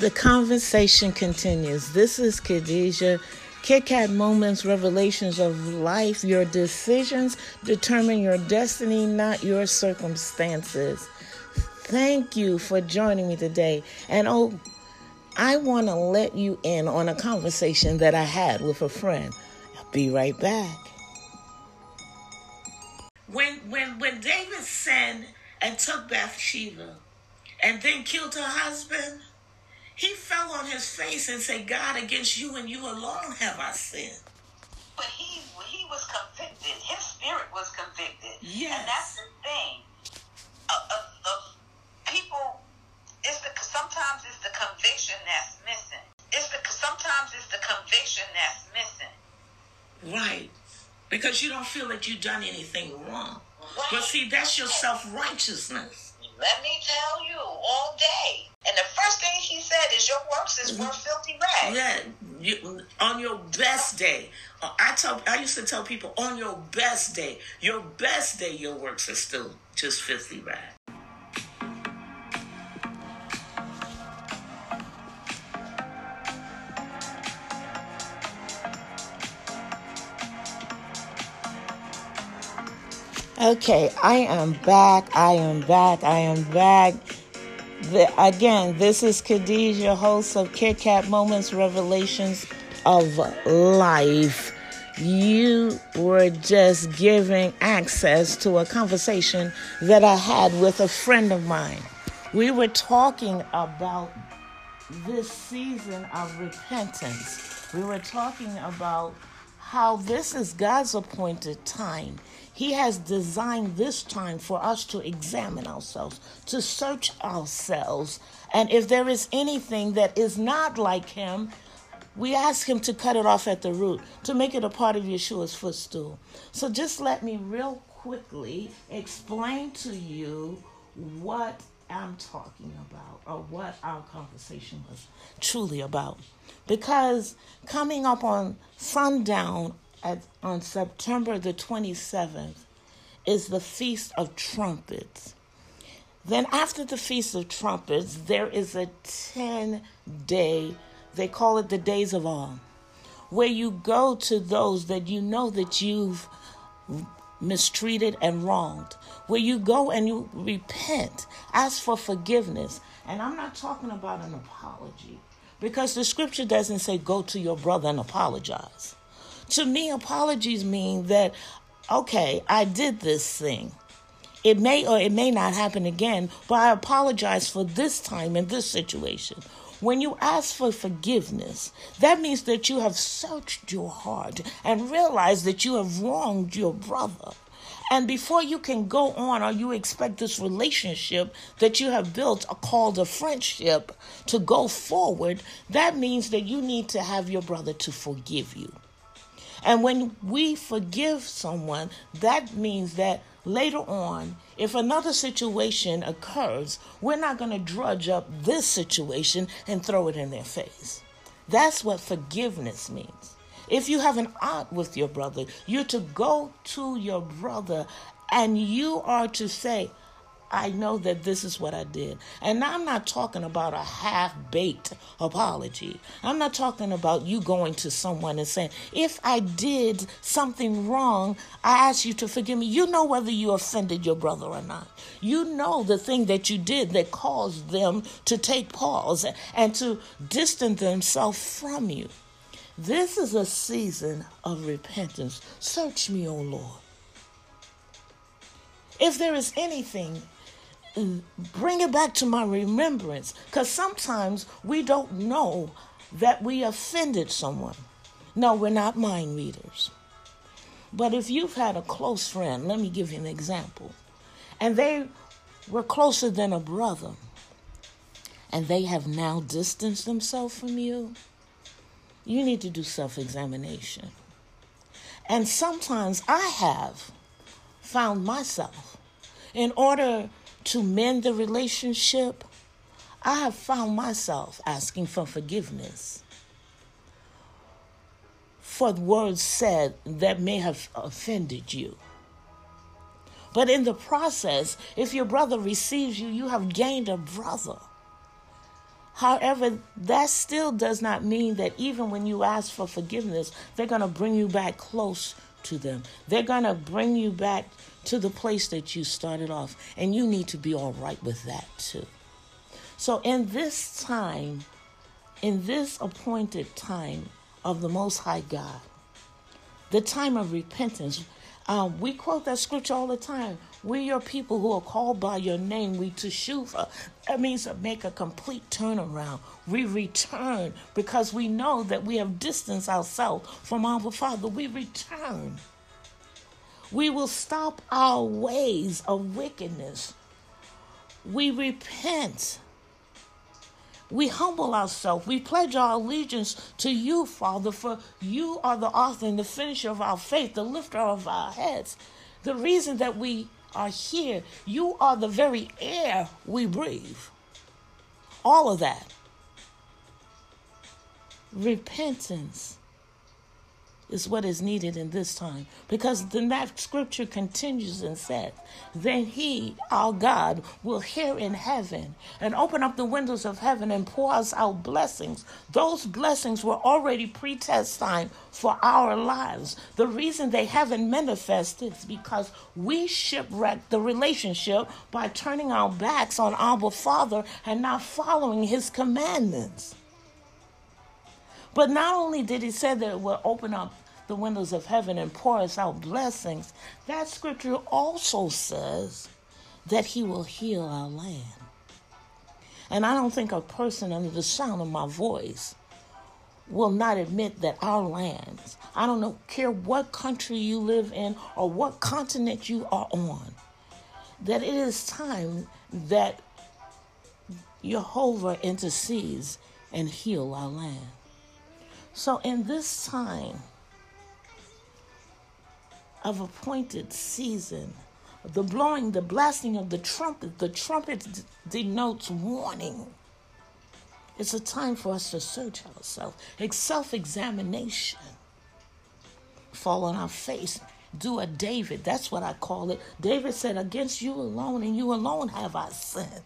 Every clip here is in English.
The conversation continues. This is Khadijah. Kit Kat Moments, Revelations of Life. Your decisions determine your destiny, not your circumstances. Thank you for joining me today. And I want to let you in on a conversation that I had with a friend. I'll be right back. When David sinned and took Bathsheba and then killed her husband, he fell on his face and said, God, against you and you alone have I sinned. But he was convicted. His spirit was convicted. Yes. And that's the thing. People, sometimes it's the conviction that's missing. Sometimes it's the conviction that's missing. Right. Because you don't feel that you've done anything wrong. Right. But see, that's your self-righteousness. Let me tell you, all day. And the first thing he said is, your works is worth filthy rags. Yeah, on your best day. I used to tell people, on your best day, your works are still just filthy rags. Okay, I am back. Again, this is Khadijah, host of Kit Kat Moments, Revelations of Life. You were just giving access to a conversation that I had with a friend of mine. We were talking about this season of repentance. We were talking about how this is God's appointed time. He has designed this time for us to examine ourselves, to search ourselves. And if there is anything that is not like him, we ask him to cut it off at the root, to make it a part of Yeshua's footstool. So just let me real quickly explain to you what I'm talking about, or what our conversation was truly about. Because coming up on sundown on September the 27th is the Feast of Trumpets. Then after the Feast of Trumpets, there is a 10-day, they call it the Days of Awe, where you go to those that you know that you've mistreated and wronged, where you go and you repent, ask for forgiveness. And I'm not talking about an apology, because the scripture doesn't say go to your brother and apologize. To me, apologies mean that, okay, I did this thing. It may or it may not happen again, but I apologize for this time and this situation. When you ask for forgiveness, that means that you have searched your heart and realized that you have wronged your brother. And before you can go on, or you expect this relationship that you have built, called a friendship, to go forward, that means that you need to have your brother to forgive you. And when we forgive someone, that means that later on, if another situation occurs, we're not going to drudge up this situation and throw it in their face. That's what forgiveness means. If you have an aunt with your brother, you're to go to your brother and you are to say, I know that this is what I did. And I'm not talking about a half-baked apology. I'm not talking about you going to someone and saying, if I did something wrong, I ask you to forgive me. You know whether you offended your brother or not. You know the thing that you did that caused them to take pause and to distance themselves from you. This is a season of repentance. Search me, O Lord. If there is anything, bring it back to my remembrance, because sometimes we don't know that we offended someone. No, we're not mind readers. But if you've had a close friend, let me give you an example, and they were closer than a brother, and they have now distanced themselves from you, you need to do self-examination. And sometimes I have found myself, in order to mend the relationship, I have found myself asking for forgiveness for the words said that may have offended you. But in the process, if your brother receives you, you have gained a brother. However, that still does not mean that even when you ask for forgiveness, they're going to bring you back close to them. They're going to bring you back to the place that you started off. And you need to be all right with that too. So in this time, in this appointed time of the Most High God, the time of repentance, we quote that scripture all the time. We're your people who are called by your name. We teshuva. That means to make a complete turnaround. We return because we know that we have distanced ourselves from our Father. We return. We will stop our ways of wickedness. We repent. We humble ourselves. We pledge our allegiance to you, Father, for you are the author and the finisher of our faith, the lifter of our heads. The reason that we are here, you are the very air we breathe. All of that. Repentance is what is needed in this time. Because then that scripture continues and says, then he, our God, will hear in heaven and open up the windows of heaven and pour us out blessings. Those blessings were already predestined for our lives. The reason they haven't manifested is because we shipwrecked the relationship by turning our backs on our Father and not following his commandments. But not only did he say that it will open up the windows of heaven and pour us out blessings, that scripture also says that he will heal our land. And I don't think a person under the sound of my voice will not admit that our lands, I don't care what country you live in or what continent you are on, that it is time that Jehovah intercedes and heal our land. So in this time of appointed season, the blowing, the blasting of the trumpet denotes warning. It's a time for us to search ourselves, self-examination, fall on our face, do a David. That's what I call it. David said, against you alone and you alone have I sinned.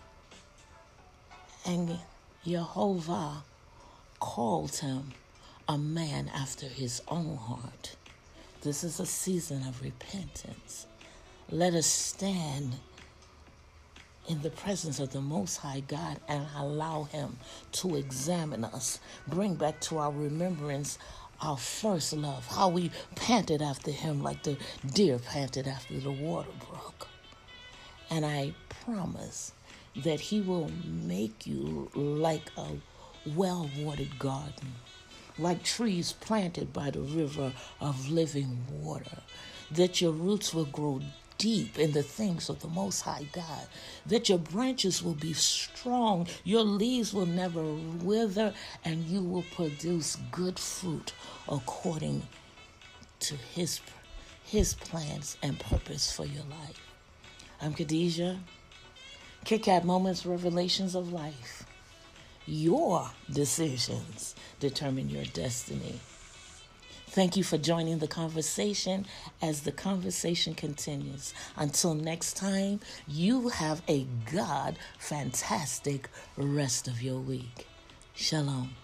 And Jehovah called him a man after his own heart. This is a season of repentance. Let us stand in the presence of the Most High God and allow him to examine us, bring back to our remembrance our first love, how we panted after him like the deer panted after the water brook. And I promise that he will make you like a well-watered garden, like trees planted by the river of living water, that your roots will grow deep in the things of the Most High God, that your branches will be strong, your leaves will never wither, and you will produce good fruit according to his plans and purpose for your life. I'm Khadijah. Kit Kat Moments, Revelations of Life. Your decisions determine your destiny. Thank you for joining the conversation as the conversation continues. Until next time, you have a God-fantastic rest of your week. Shalom.